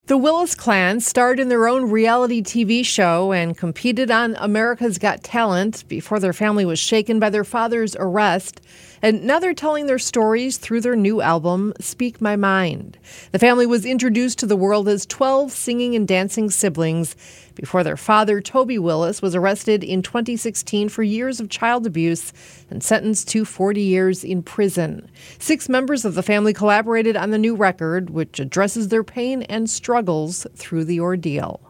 The Willis clan starred in their own reality TV show and competed on America's Got Talent before their family was shaken by their father's arrest. And now they're telling their stories through their new album, Speak My Mind. The family was introduced to the world as 12 singing and dancing siblings before their father, Toby Willis, was arrested in 2016 for years of child abuse and sentenced to 40 years in prison. 6 members of the family collaborated on the new record, which addresses their pain and struggles through the ordeal.